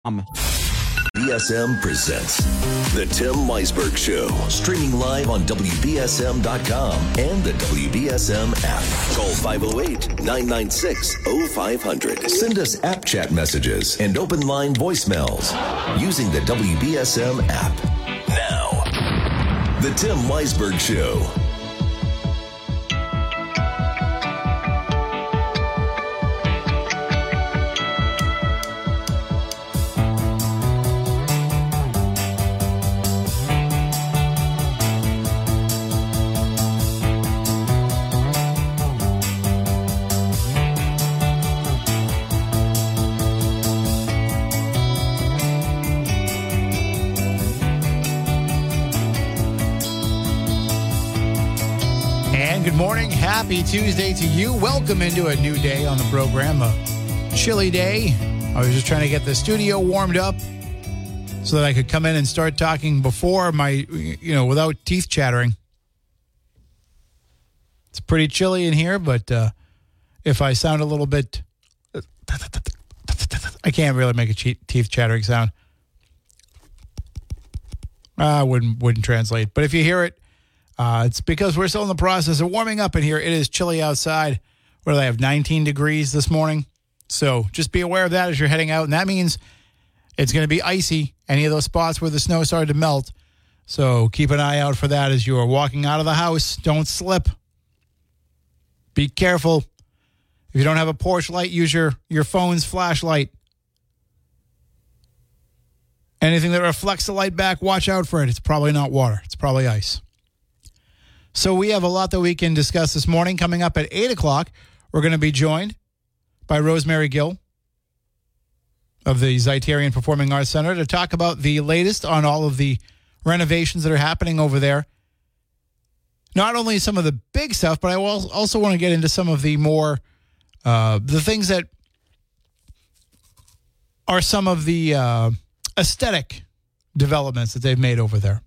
BSM presents The Tim Weisberg Show, streaming live on WBSM.com and the WBSM app. Call 508-996-0500. Send us app chat messages and open line voicemails using the WBSM app. Now, The Tim Weisberg Show. Good morning. Happy Tuesday to you. Welcome into a new day on the program. A chilly day. I was just trying to get the studio warmed up so that I could come in and start talking before my, without teeth chattering. It's pretty chilly in here, but if I sound a little bit, I can't really make a teeth chattering sound. Wouldn't translate. But if you hear it, it's because we're still in the process of warming up in here. It is chilly outside. What do they have, 19 degrees this morning? So just be aware of that as you're heading out. And that means it's going to be icy, any of those spots where the snow started to melt. So keep an eye out for that as you are walking out of the house. Don't slip. Be careful. If you don't have a porch light, use your phone's flashlight. Anything that reflects the light back, watch out for it. It's probably not water. It's probably ice. So we have a lot that we can discuss this morning. Coming up at 8 o'clock, we're going to be joined by Rosemary Gill of the Zeiterion Performing Arts Center to talk about the latest on all of the renovations that are happening over there. Not only some of the big stuff, but I also want to get into some of the more, the things that are some of the aesthetic developments that they've made over there.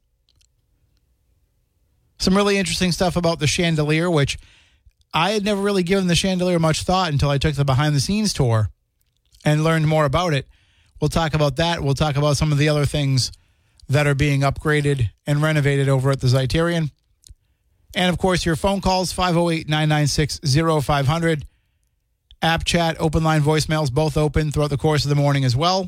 Some really interesting stuff about the chandelier, which I had never really given the chandelier much thought until I took the behind-the-scenes tour and learned more about it. We'll talk about that. We'll talk about some of the other things that are being upgraded and renovated over at the Zeiterion. And, of course, your phone calls, 508-996-0500. App chat, open line voicemails, both open throughout the course of the morning as well.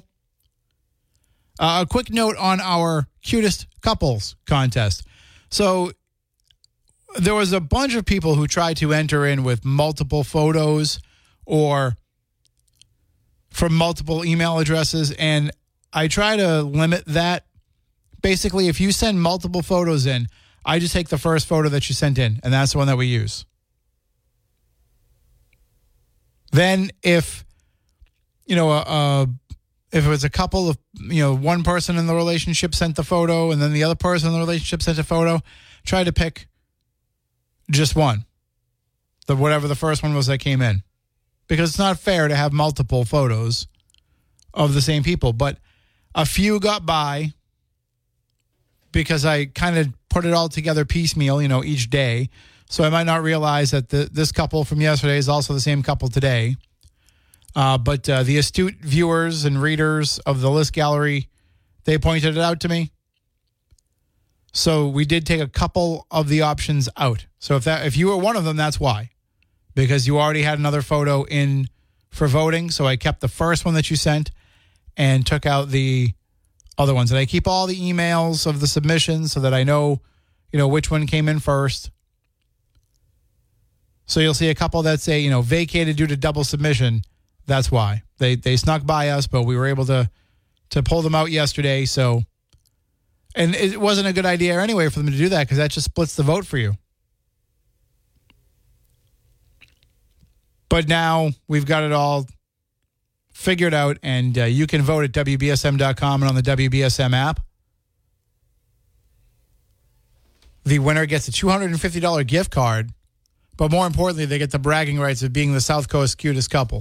A quick note on our cutest couples contest. So there was a bunch of people who tried to enter in with multiple photos or from multiple email addresses, and I try to limit that. Basically, if you send multiple photos in, I just take the first photo that you sent in, and that's the one that we use. Then if, if it was a couple of, one person in the relationship sent the photo and then the other person in the relationship sent a photo, try to pick just one, whatever the first one was that came in, because it's not fair to have multiple photos of the same people. But a few got by because I kind of put it all together piecemeal, each day. So I might not realize that this couple from yesterday is also the same couple today. But the astute viewers and readers of the list gallery, they pointed it out to me. So we did take a couple of the options out. So if you were one of them, that's why. Because you already had another photo in for voting. So I kept the first one that you sent and took out the other ones. And I keep all the emails of the submissions so that I know, which one came in first. So you'll see a couple that say, vacated due to double submission. That's why. They snuck by us, but we were able to pull them out yesterday. So, and it wasn't a good idea anyway for them to do that because that just splits the vote for you. But now we've got it all figured out, and you can vote at WBSM.com and on the WBSM app. The winner gets a $250 gift card, but more importantly, they get the bragging rights of being the South Coast cutest couple.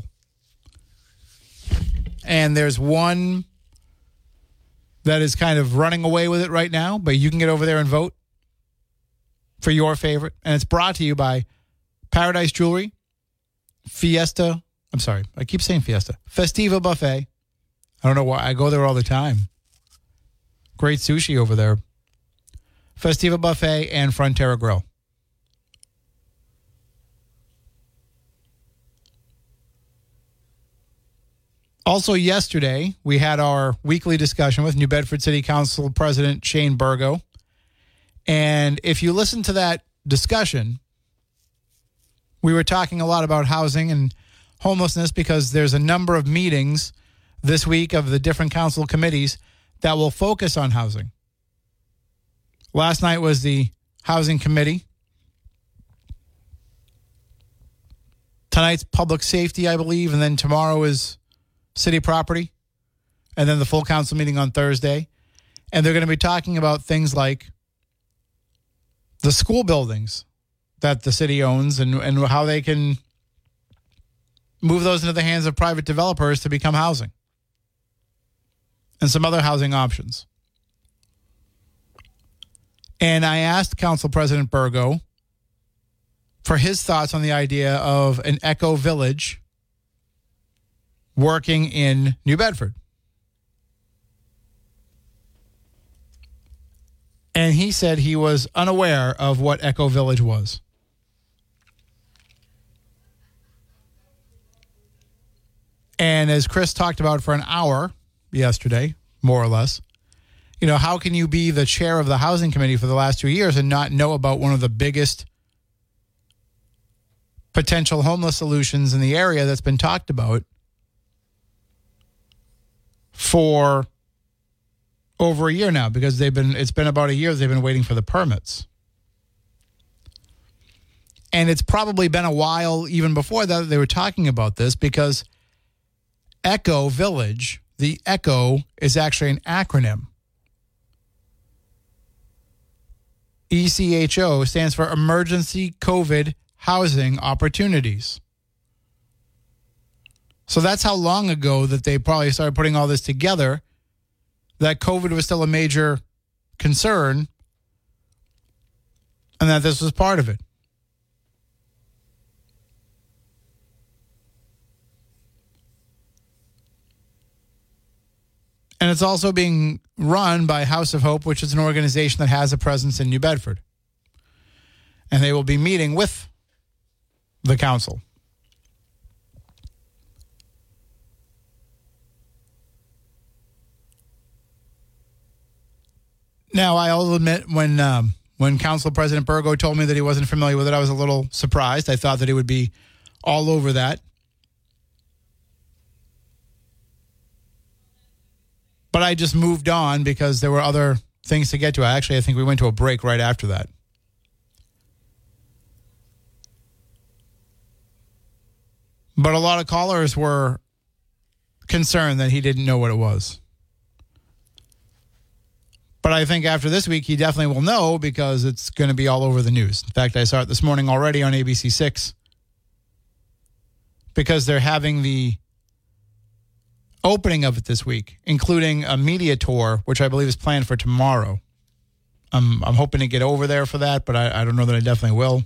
And there's one that is kind of running away with it right now, but you can get over there and vote for your favorite. And it's brought to you by Paradise Jewelry, Fiesta. I'm sorry, I keep saying Fiesta. Festiva Buffet, I don't know why. I go there all the time. Great sushi over there. Festiva Buffet and Frontera Grill. Also yesterday, we had our weekly discussion with New Bedford City Council President Shane Burgo. And if you listen to that discussion, we were talking a lot about housing and homelessness because there's a number of meetings this week of the different council committees that will focus on housing. Last night was the housing committee. Tonight's public safety, I believe, and then tomorrow is city property, and then the full council meeting on Thursday. And they're going to be talking about things like the school buildings that the city owns and how they can move those into the hands of private developers to become housing and some other housing options. And I asked Council President Burgo for his thoughts on the idea of an eco village working in New Bedford. And he said he was unaware of what Eco Village was. And as Chris talked about for an hour yesterday, more or less, you know, how can you be the chair of the housing committee for the last 2 years and not know about one of the biggest potential homeless solutions in the area that's been talked about for over a year now? Because it's been about a year they've been waiting for the permits. And it's probably been a while even before that they were talking about this, because Eco Village, the ECHO is actually an acronym. ECHO stands for Emergency COVID Housing Opportunities. So that's how long ago that they probably started putting all this together, that COVID was still a major concern and that this was part of it. And it's also being run by House of Hope, which is an organization that has a presence in New Bedford. And they will be meeting with the council. Now, I'll admit, when Council President Burgo told me that he wasn't familiar with it, I was a little surprised. I thought that he would be all over that. But I just moved on because there were other things to get to. I think we went to a break right after that. But a lot of callers were concerned that he didn't know what it was. But I think after this week, he definitely will know, because it's going to be all over the news. In fact, I saw it this morning already on ABC6, because they're having the opening of it this week, including a media tour, which I believe is planned for tomorrow. I'm hoping to get over there for that, but I don't know that I definitely will.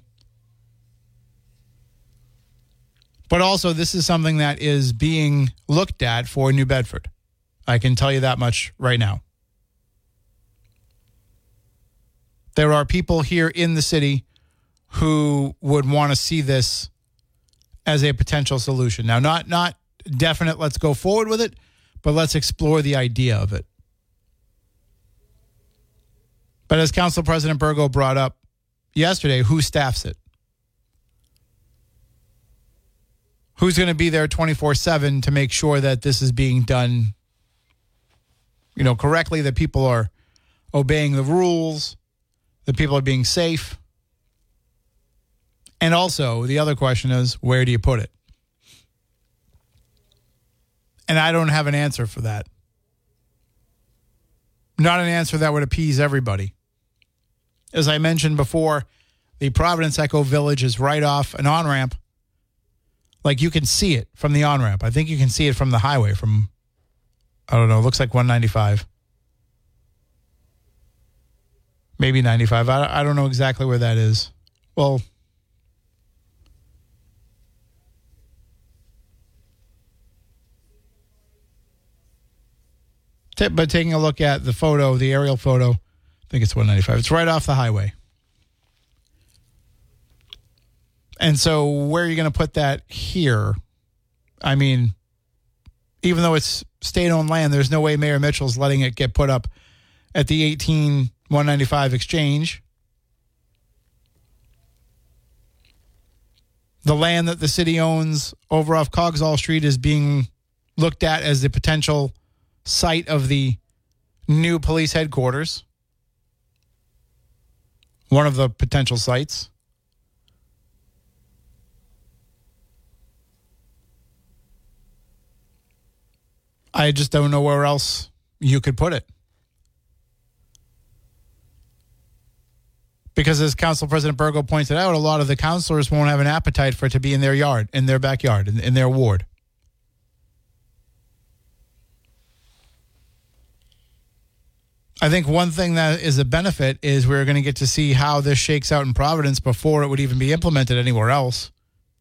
But also, this is something that is being looked at for New Bedford. I can tell you that much right now. There are people here in the city who would want to see this as a potential solution. Now, not definite, let's go forward with it, but let's explore the idea of it. But as Council President Burgo brought up yesterday, who staffs it? Who's going to be there 24/7 to make sure that this is being done, correctly, that people are obeying the rules, that people are being safe? And also, the other question is, where do you put it? And I don't have an answer for that. Not an answer that would appease everybody. As I mentioned before, the Providence Eco Village is right off an on-ramp. Like, you can see it from the on-ramp. I think you can see it from the highway from, I don't know, looks like 195. Maybe 95. I don't know exactly where that is. Well, But taking a look at the photo, the aerial photo, I think it's 195. It's right off the highway. And so where are you going to put that here? I mean, even though it's state-owned land, there's no way Mayor Mitchell's letting it get put up at the 18195 exchange. The land that the city owns over off Coggeshall Street is being looked at as the potential site of the new police headquarters. One of the potential sites. I just don't know where else you could put it. Because as Council President Burgo pointed out, a lot of the councilors won't have an appetite for it to be in their yard, in their backyard, in their ward. I think one thing that is a benefit is we're going to get to see how this shakes out in Providence before it would even be implemented anywhere else.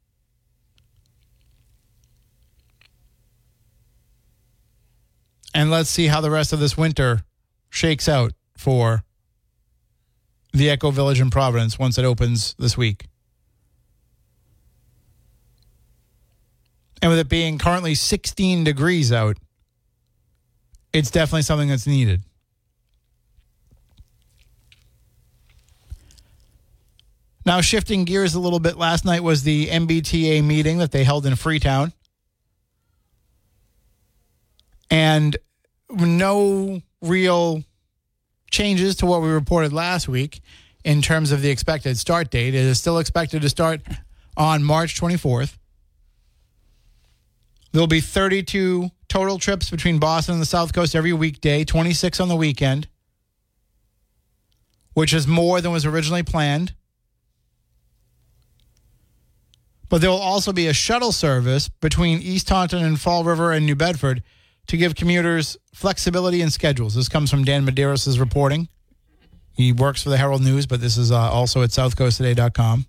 And let's see how the rest of this winter shakes out for the Echo Village in Providence once it opens this week. And with it being currently 16 degrees out, it's definitely something that's needed. Now, shifting gears a little bit, last night was the MBTA meeting that they held in Freetown. And no real changes to what we reported last week in terms of the expected start date. It is still expected to start on March 24th. There'll be 32 total trips between Boston and the South Coast every weekday, 26 on the weekend, which is more than was originally planned. But there will also be a shuttle service between East Taunton and Fall River and New Bedford to give commuters flexibility in schedules. This comes from Dan Medeiros' reporting. He works for the Herald News, but this is also at southcoasttoday.com.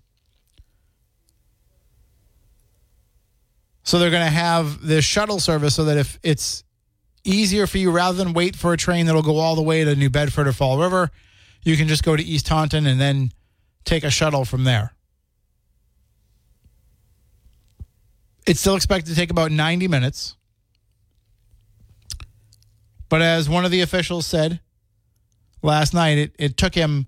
So they're going to have this shuttle service so that if it's easier for you, rather than wait for a train that'll go all the way to New Bedford or Fall River, you can just go to East Taunton and then take a shuttle from there. It's still expected to take about 90 minutes. But as one of the officials said last night, it took him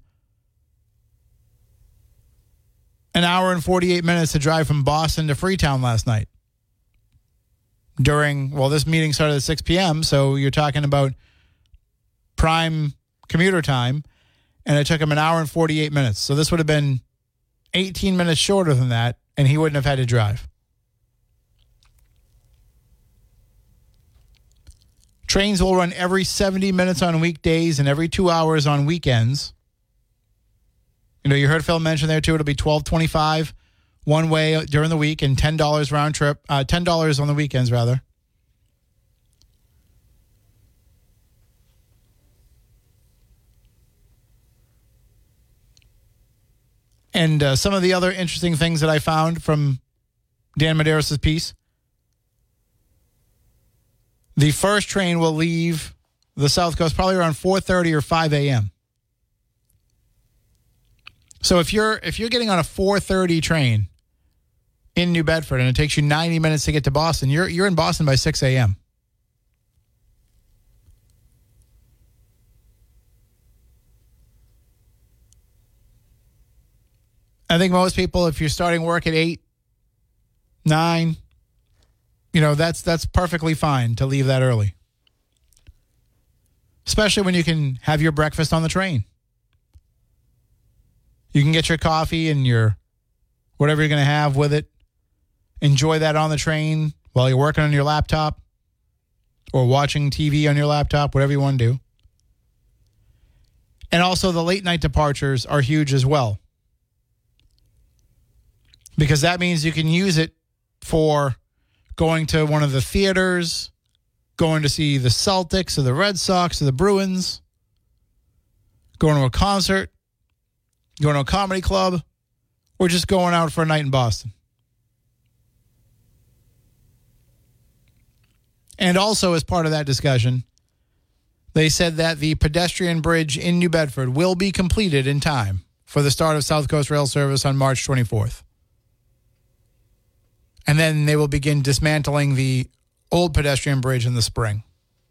an hour and 48 minutes to drive from Boston to Freetown last night. This meeting started at 6 p.m., so you're talking about prime commuter time, and it took him an hour and 48 minutes. So this would have been 18 minutes shorter than that, and he wouldn't have had to drive. Trains will run every 70 minutes on weekdays and every 2 hours on weekends. You know, you heard Phil mention there, too, it'll be $12.25 one way during the week and $10 round trip, $10 on the weekends, rather. And some of the other interesting things that I found from Dan Medeiros' piece. The first train will leave the South Coast probably around 4:30 or 5 a.m. So if you're getting on a 4:30 train in New Bedford and it takes you 90 minutes to get to Boston, you're in Boston by 6 a.m. I think most people, if you're starting work at 8, 9, that's perfectly fine to leave that early. Especially when you can have your breakfast on the train. You can get your coffee and your whatever you're going to have with it. Enjoy that on the train while you're working on your laptop or watching TV on your laptop, whatever you want to do. And also the late night departures are huge as well. Because that means you can use it for going to one of the theaters, going to see the Celtics or the Red Sox or the Bruins, going to a concert, going to a comedy club, or just going out for a night in Boston. And also, as part of that discussion, They said that the pedestrian bridge in New Bedford will be completed in time for the start of South Coast Rail service on March 24th. And then they will begin dismantling the old pedestrian bridge in the spring.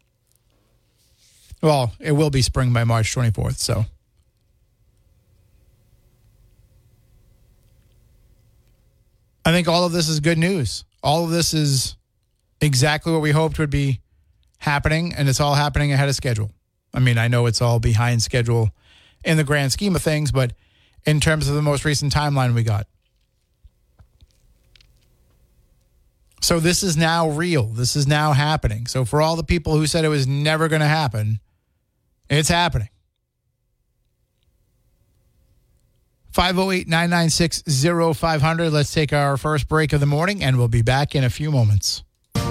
Well, it will be spring by March 24th, so. I think all of this is good news. All of this is exactly what we hoped would be happening, and it's all happening ahead of schedule. I mean, I know it's all behind schedule in the grand scheme of things, but in terms of the most recent timeline we got. So this is now real. This is now happening. So for all the people who said it was never going to happen, it's happening. 508-996-0500. Let's take our first break of the morning, and we'll be back in a few moments.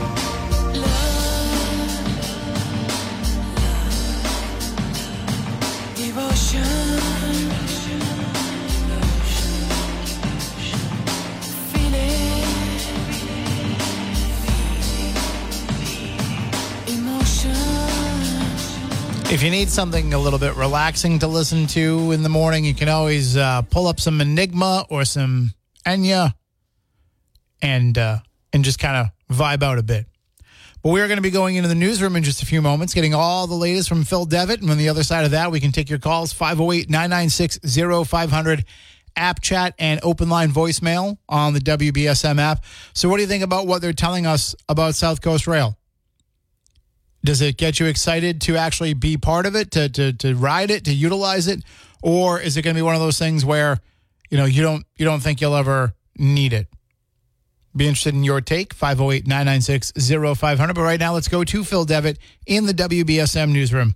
If you need something a little bit relaxing to listen to in the morning, you can always pull up some Enigma or some Enya and just kind of vibe out a bit. But we are going to be going into the newsroom in just a few moments, getting all the latest from Phil Devitt. And on the other side of that, we can take your calls, 508-996-0500, app chat, and open line voicemail on the WBSM app. So what do you think about what they're telling us about South Coast Rail? Does it get you excited to actually be part of it, to ride it, to utilize it? Or is it going to be one of those things where, you don't think you'll ever need it? Be interested in your take, 508-996-0500. But right now, let's go to Phil Devitt in the WBSM newsroom.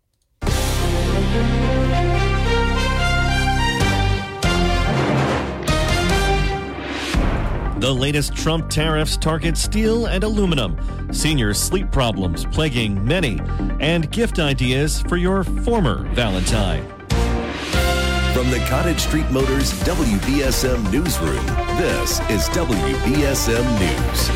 The latest Trump tariffs target steel and aluminum, senior sleep problems plaguing many, and gift ideas for your former Valentine. From the Cottage Street Motors WBSM Newsroom, this is WBSM News.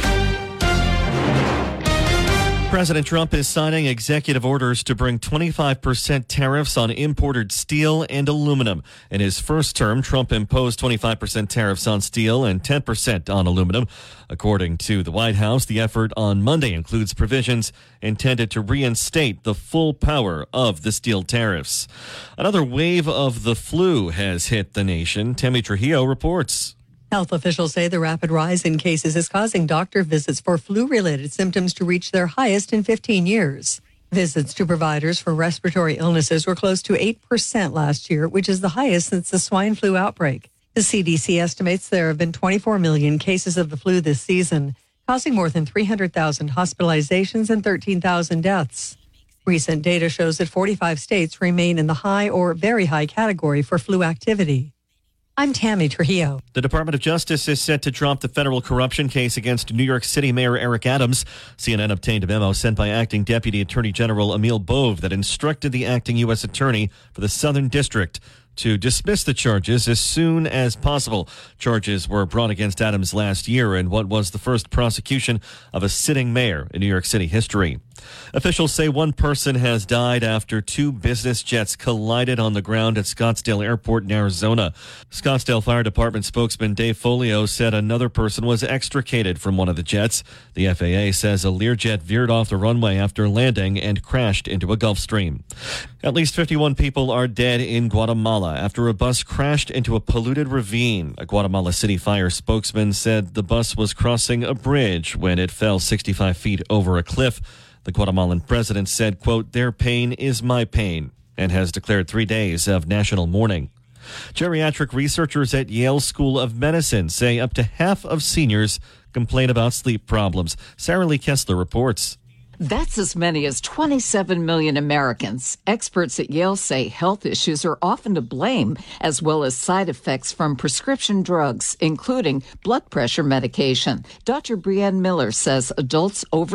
President Trump is signing executive orders to bring 25% tariffs on imported steel and aluminum. In his first term, Trump imposed 25% tariffs on steel and 10% on aluminum. According to the White House, the effort on Monday includes provisions intended to reinstate the full power of the steel tariffs. Another wave of the flu has hit the nation. Tammy Trujillo reports. Health officials say the rapid rise in cases is causing doctor visits for flu-related symptoms to reach their highest in 15 years. Visits to providers for respiratory illnesses were close to 8% last year, which is the highest since the swine flu outbreak. The CDC estimates there have been 24 million cases of the flu this season, causing more than 300,000 hospitalizations and 13,000 deaths. Recent data shows that 45 states remain in the high or very high category for flu activity. I'm Tammy Trujillo. The Department of Justice is set to drop the federal corruption case against New York City Mayor Eric Adams. CNN obtained a memo sent by Acting Deputy Attorney General Emil Bove that instructed the acting U.S. Attorney for the Southern District to dismiss the charges as soon as possible. Charges were brought against Adams last year in what was the first prosecution of a sitting mayor in New York City history. Officials say one person has died after two business jets collided on the ground at Scottsdale Airport in Arizona. Scottsdale Fire Department spokesman Dave Folio said another person was extricated from one of the jets. The FAA says a Learjet veered off the runway after landing and crashed into a Gulf Stream. At least 51 people are dead in Guatemala after a bus crashed into a polluted ravine. A Guatemala City Fire spokesman said the bus was crossing a bridge when it fell 65 feet over a cliff. The Guatemalan president said, quote, "Their pain is my pain," and has declared 3 days of national mourning. Geriatric researchers at Yale School of Medicine say up to half of seniors complain about sleep problems. Sarah Lee Kessler reports. That's as many as 27 million Americans. Experts at Yale say health issues are often to blame, as well as side effects from prescription drugs, including blood pressure medication. Dr. Brianne Miller says adults over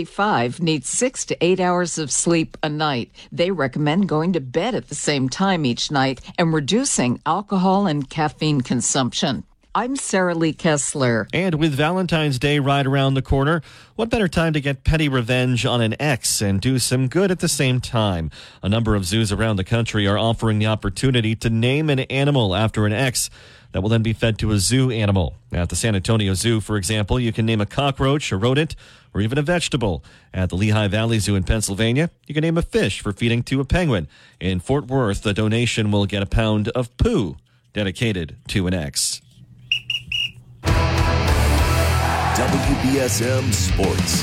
65 need 6 to 8 hours of sleep a night. They recommend going to bed at the same time each night and reducing alcohol and caffeine consumption. I'm Sarah Lee Kessler. And with Valentine's Day right around the corner, what better time to get petty revenge on an ex and do some good at the same time? A number of zoos around the country are offering the opportunity to name an animal after an ex that will then be fed to a zoo animal. At the San Antonio Zoo, for example, you can name a cockroach, a rodent, or even a vegetable. At the Lehigh Valley Zoo in Pennsylvania, you can name a fish for feeding to a penguin. In Fort Worth, the donation will get a pound of poo dedicated to an ex. WBSM Sports.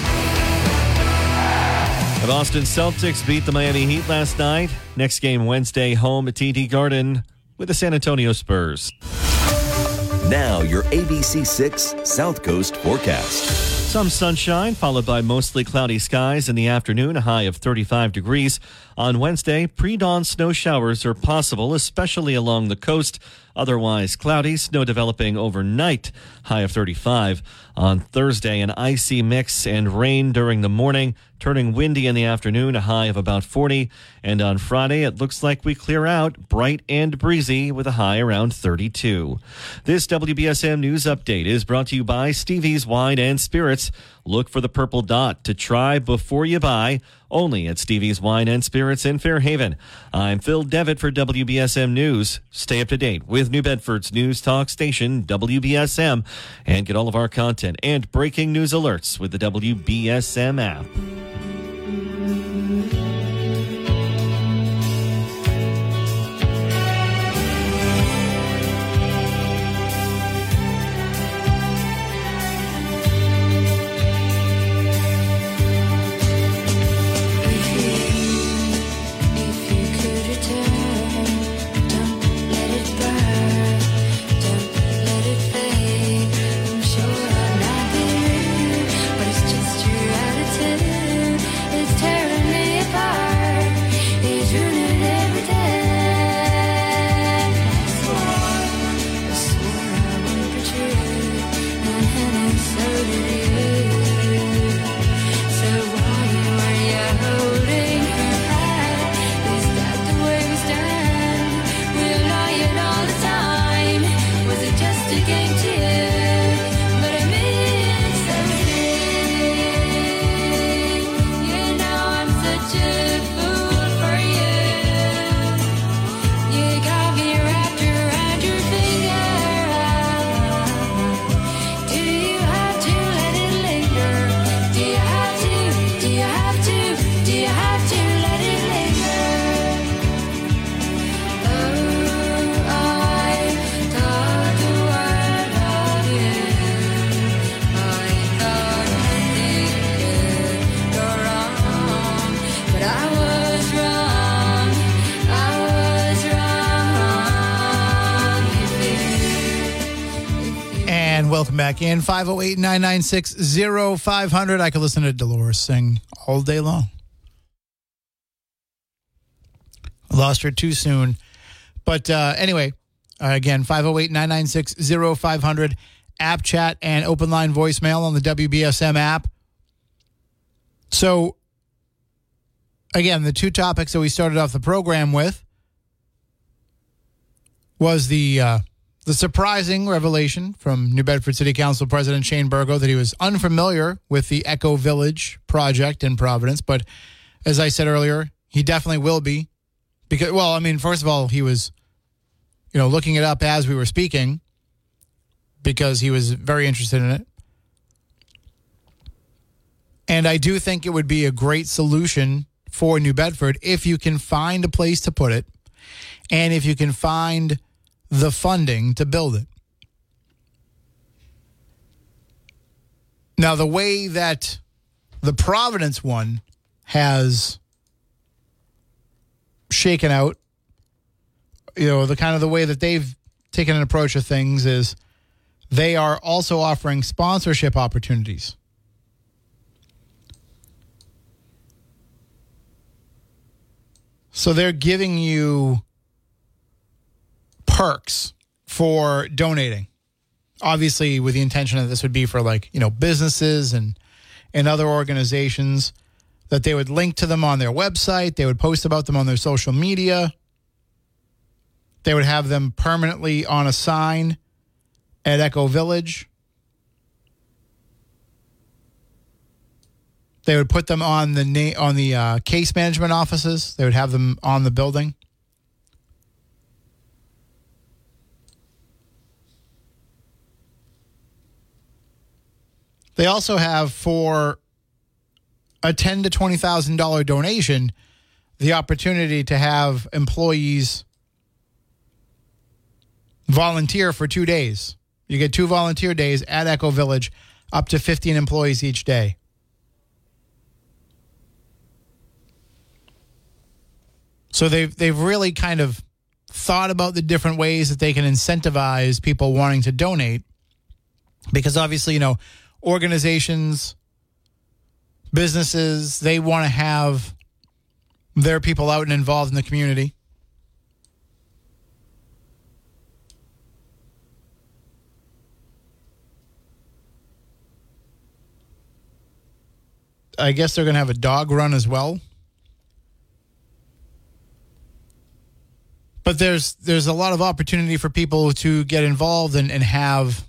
The Boston Celtics beat the Miami Heat last night. Next game Wednesday, home at TD Garden with the San Antonio Spurs. Now your ABC6 South Coast forecast. Some sunshine, followed by mostly cloudy skies in the afternoon, a high of 35 degrees. On Wednesday, pre-dawn snow showers are possible, especially along the coast. Otherwise cloudy, snow developing overnight, high of 35. On Thursday, an icy mix and rain during the morning, turning windy in the afternoon, a high of about 40. And on Friday, it looks like we clear out, bright and breezy with a high around 32. This WBSM News Update is brought to you by Stevie's Wine and Spirits. Look for the purple dot to try before you buy, only at Stevie's Wine and Spirits in Fairhaven. I'm Phil Devitt for WBSM News. Stay up to date with New Bedford's news talk station, WBSM, and get all of our content and breaking news alerts with the WBSM app. Welcome back in. 508-996-0500. I could listen to Dolores sing all day long. I lost her too soon. But anyway, again, 508-996-0500. App chat and open line voicemail on the WBSM app. So, again, the two topics that we started off the program with was the surprising revelation from New Bedford City Council President Shane Burgo that he was unfamiliar with the Echo Village project in Providence. But as I said earlier, he definitely will be. Because, well, I mean, first of all, he was, looking it up as we were speaking because he was very interested in it. And I do think it would be a great solution for New Bedford if you can find a place to put it and if you can find the funding to build it. Now, the way that the Providence one has shaken out, the way that they've taken an approach of things is they are also offering sponsorship opportunities. So they're giving you perks for donating, obviously with the intention that this would be for businesses and other organizations, that they would link to them on their website. They would post about them on their social media. They would have them permanently on a sign at Echo Village. They would put them on the case management offices. They would have them on the building. They also have, for a $10,000 to $20,000 donation, the opportunity to have employees volunteer for 2 days. You get 2 volunteer days at Echo Village, up to 15 employees each day. So they've really kind of thought about the different ways that they can incentivize people wanting to donate, because obviously, organizations, businesses, they want to have their people out and involved in the community. I guess they're going to have a dog run as well. But there's a lot of opportunity for people to get involved and have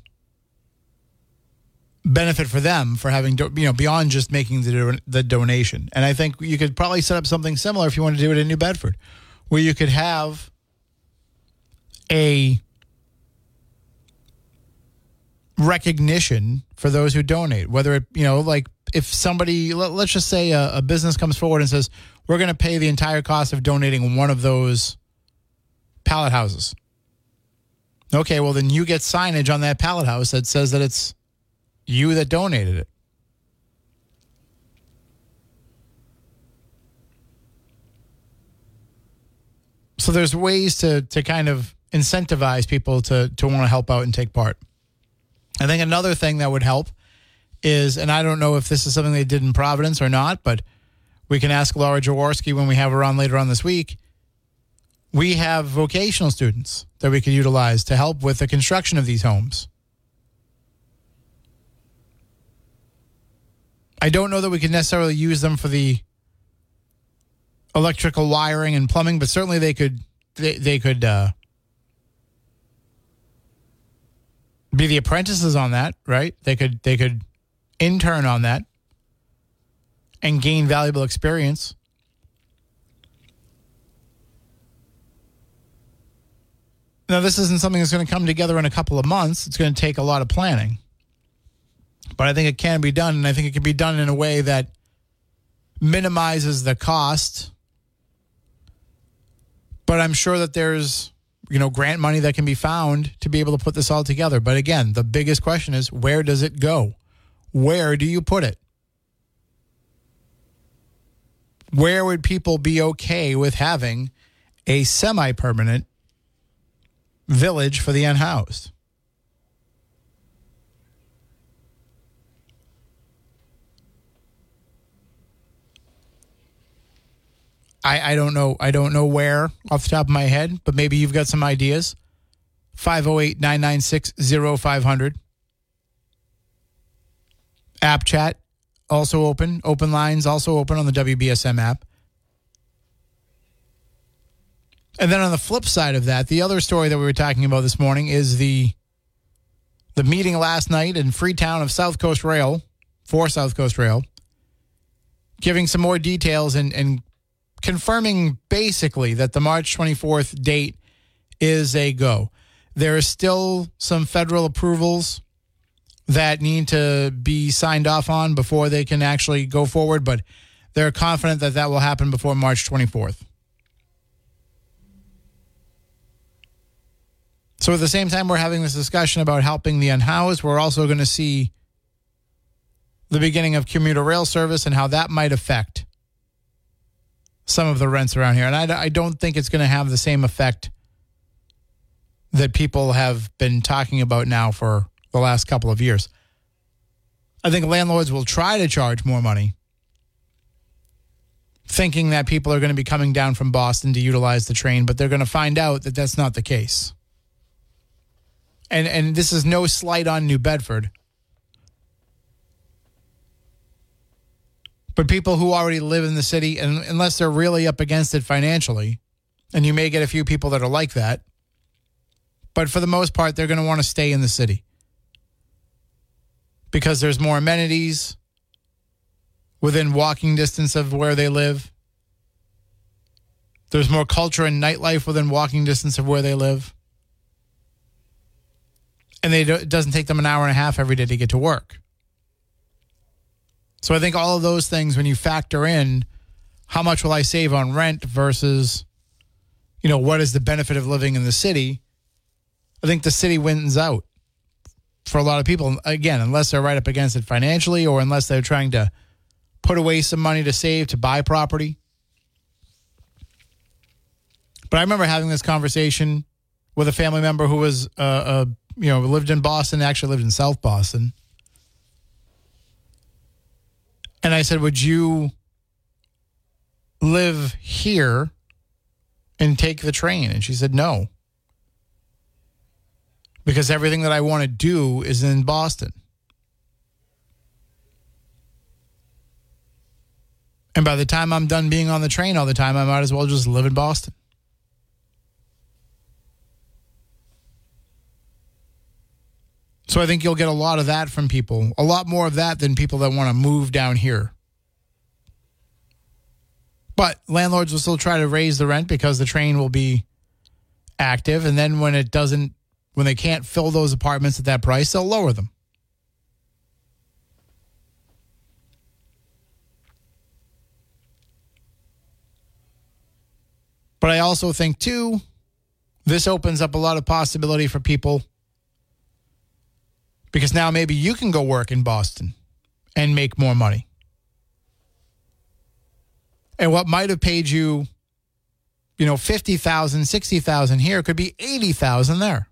benefit for them for having, beyond just making the donation. And I think you could probably set up something similar if you want to do it in New Bedford, where you could have a recognition for those who donate, whether it, like if somebody, let's just say a business comes forward and says, we're going to pay the entire cost of donating one of those pallet houses. Okay, well, then you get signage on that pallet house that says that it's you that donated it. So there's ways to kind of incentivize people to want to help out and take part. I think another thing that would help is, and I don't know if this is something they did in Providence or not, but we can ask Laura Jaworski when we have her on later on this week. We have vocational students that we could utilize to help with the construction of these homes. I don't know that we could necessarily use them for the electrical wiring and plumbing, but certainly they could be the apprentices on that, right? They could intern on that and gain valuable experience. Now, this isn't something that's going to come together in a couple of months. It's going to take a lot of planning. But I think it can be done, and I think it can be done in a way that minimizes the cost. But I'm sure that there's, grant money that can be found to be able to put this all together. But again, the biggest question is, where does it go? Where do you put it? Where would people be okay with having a semi-permanent village for the unhoused? I don't know. I don't know where off the top of my head, but maybe you've got some ideas. 508-996-0500. App chat also open. Open lines also open on the WBSM app. And then on the flip side of that, the other story that we were talking about this morning is the meeting last night in Freetown of South Coast Rail, for South Coast Rail, giving some more details and confirming basically that the March 24th date is a go. There are still some federal approvals that need to be signed off on before they can actually go forward, but they're confident that that will happen before March 24th. So at the same time we're having this discussion about helping the unhoused, we're also going to see the beginning of commuter rail service and how that might affect some of the rents around here. And I don't think it's going to have the same effect that people have been talking about now for the last couple of years. I think landlords will try to charge more money, thinking that people are going to be coming down from Boston to utilize the train, but they're going to find out that that's not the case. And this is no slight on New Bedford, but people who already live in the city, and unless they're really up against it financially, and you may get a few people that are like that, But for the most part, they're going to want to stay in the city because there's more amenities within walking distance of where they live. There's more culture and nightlife within walking distance of where they live. And it doesn't take them an hour and a half every day to get to work. So I think all of those things, when you factor in how much will I save on rent versus, what is the benefit of living in the city, I think the city wins out for a lot of people. Again, unless they're right up against it financially or unless they're trying to put away some money to save to buy property. But I remember having this conversation with a family member who was, lived in Boston, actually lived in South Boston. And I said, would you live here and take the train? And she said, no. Because everything that I want to do is in Boston. And by the time I'm done being on the train all the time, I might as well just live in Boston. So I think you'll get a lot of that from people, a lot more of that than people that want to move down here. But landlords will still try to raise the rent because the train will be active. And then when they can't fill those apartments at that price, they'll lower them. But I also think, too, this opens up a lot of possibility for people because now maybe you can go work in Boston and make more money. And what might have paid you, $50,000, $60,000 here could be $80,000 there.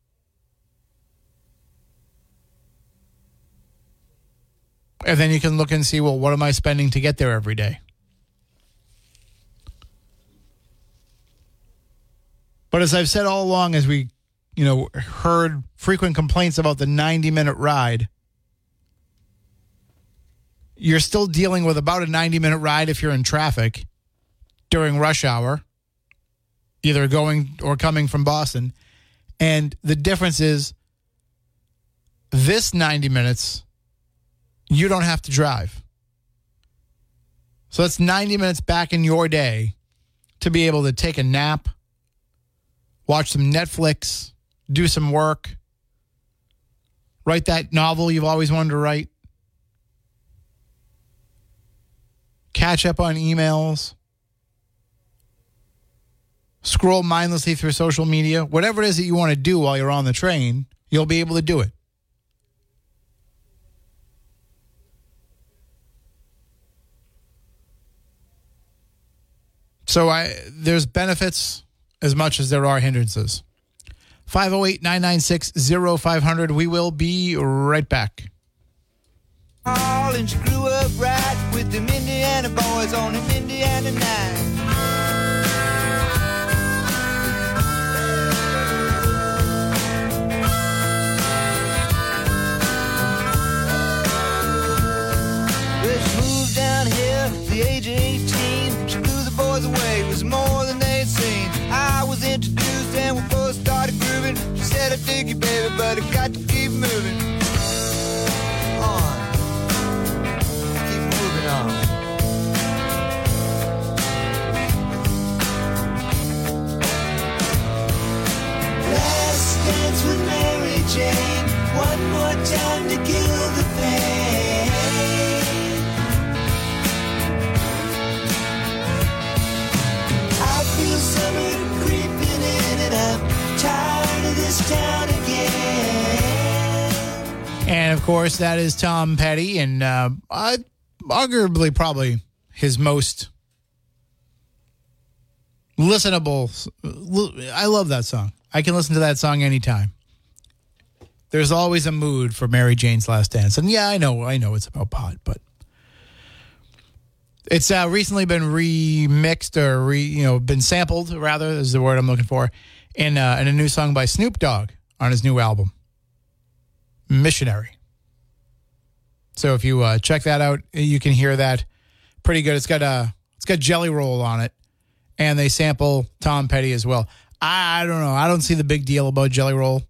And then you can look and see, well, what am I spending to get there every day? But as I've said all along, as we, heard frequent complaints about the 90-minute ride, you're still dealing with about a 90-minute ride if you're in traffic during rush hour, either going or coming from Boston. And the difference is this 90 minutes, you don't have to drive. So that's 90 minutes back in your day to be able to take a nap, watch some Netflix, do some work, write that novel you've always wanted to write, catch up on emails, scroll mindlessly through social media. Whatever it is that you want to do while you're on the train, you'll be able to do it. So there's benefits as much as there are hindrances. 508-996-0500. We will be right back. And she grew up right with them Indiana boys on an Indiana night. Well, she moved down here at the age of 18. She blew the boys away, it was more than they'd seen. I was introduced and we both started grooving. She said, I dig you, baby, but I got to keep moving on. Keep moving on. Last dance with Mary Jane. One more time to kill the pain. I feel summer creeping in and I'm tired of this town again. And, of course, that is Tom Petty, and arguably probably his most listenable. I love that song. I can listen to that song anytime. There's always a mood for Mary Jane's Last Dance. And, yeah, I know it's about pot, but it's recently been remixed or been sampled, rather, is the word I'm looking for, in a new song by Snoop Dogg on his new album, Missionary. So if you check that out, you can hear that pretty good. It's got Jelly Roll on it, and they sample Tom Petty as well. I don't know. I don't see the big deal about Jelly Roll.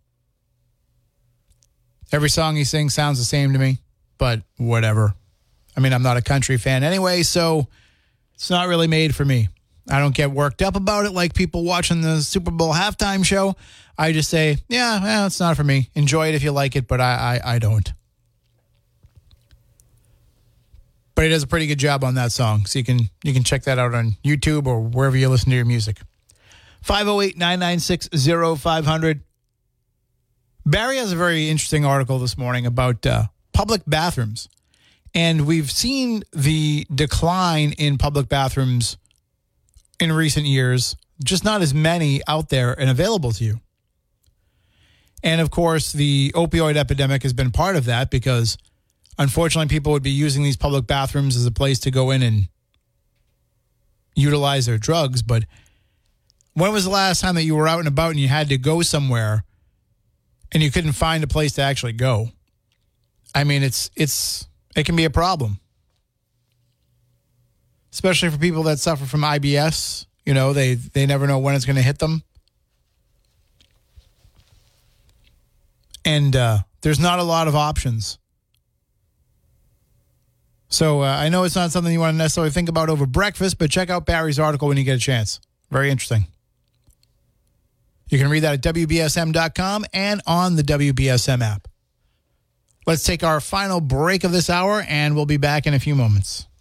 Every song he sings sounds the same to me, but whatever. I mean, I'm not a country fan anyway, so it's not really made for me. I don't get worked up about it like people watching the Super Bowl halftime show. I just say, yeah, it's not for me. Enjoy it if you like it, but I don't. But he does a pretty good job on that song, so you can check that out on YouTube or wherever you listen to your music. 508-996-0500. Barry has a very interesting article this morning about public bathrooms. And we've seen the decline in public bathrooms in recent years, just not as many out there and available to you. And, of course, the opioid epidemic has been part of that because, unfortunately, people would be using these public bathrooms as a place to go in and utilize their drugs. But when was the last time that you were out and about and you had to go somewhere and you couldn't find a place to actually go? I mean, it can be a problem. Especially for people that suffer from IBS. You know, they never know when it's going to hit them. And there's not a lot of options. So I know it's not something you want to necessarily think about over breakfast, but check out Barry's article when you get a chance. Very interesting. You can read that at WBSM.com and on the WBSM app. Let's take our final break of this hour, and we'll be back in a few moments.